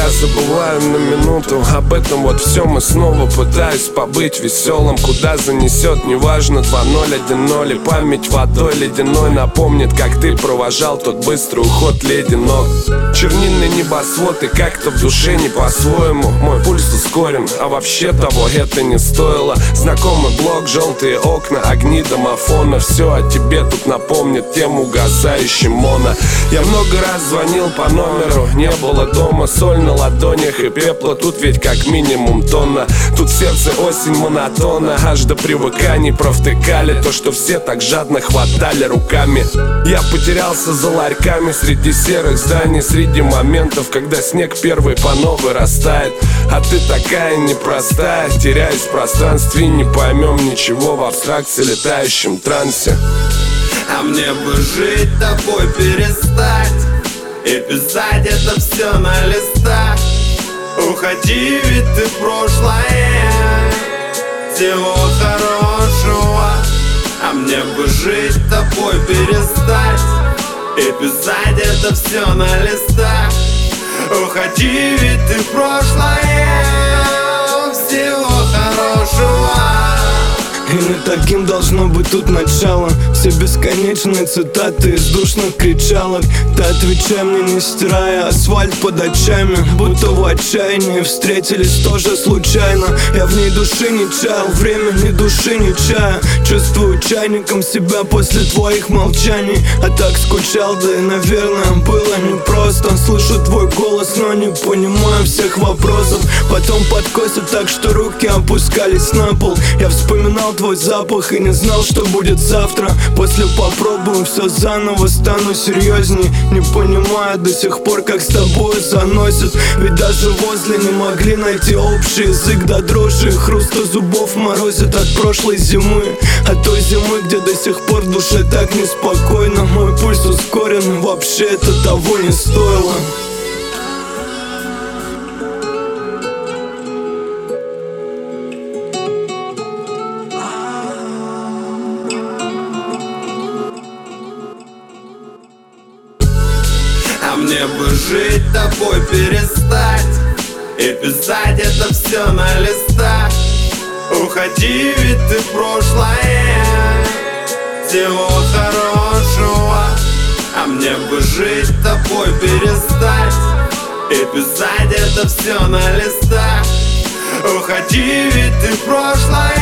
я забываю на минуту об этом вот всем и снова пытаюсь побыть веселым. Куда занесет, неважно, 2-0, 1-0. И память водой ледяной напомнит, как ты провожал тот быстрый уход леденок. Чернильный небосвод и как-то в душе не по-своему. Мой пульс ускорен, а вообще того это не стоило. Знакомый блок, желтые окна, огни домофона. Все о тебе тут напомнит тем угасающим моно. Я много раз звонил по номеру, не было дома. Соль на ладонях и пепла, тут ведь как минимум тонна. Тут в сердце осень монотонна, аж до привыканий провтыкали то, что все так жадно хватали руками. Я потерялся за ларьками среди серых зданий, среди моментов, когда снег первый по новой растает. А ты такая непростая, теряюсь в пространстве, не поймем ничего в абстракции, летающем трансе. А мне бы жить тобой перестать и писать это все на листах. Уходи, ведь ты прошлое. Всего хорошего. А мне бы жить тобой перестать и писать это все на листах. Уходи, ведь ты прошлое. Всего хорошего. И не таким должно быть тут начало. Все бесконечные цитаты из душных кричалок. Ты отвечай мне, не стирая асфальт под очами. Будто в отчаянии встретились тоже случайно. Я в ней души не чаял, время ни души не чая. Чувствую чайником себя после твоих молчаний. А так скучал, да и наверное было непросто. Слышу твой голос, но не понимаю всех вопросов. Потом подкосит так, что руки опускались на пол. Я вспоминал твой запах и не знал, что будет завтра. После попробую все заново, стану серьезней. Не понимаю до сих пор, как с тобой заносит. Ведь даже возле не могли найти общий язык. До дрожи и хруста зубов морозит от прошлой зимы. От той зимы, где до сих пор в душе так неспокойно. Мой пульс ускорен, вообще это того не стоило. А мне бы жить тобой перестать и писать это все на листах. Уходи, ведь ты прошлое. Всего хорошего. А мне бы жить тобой перестать и писать это все на листах. Уходи, ведь ты прошлое.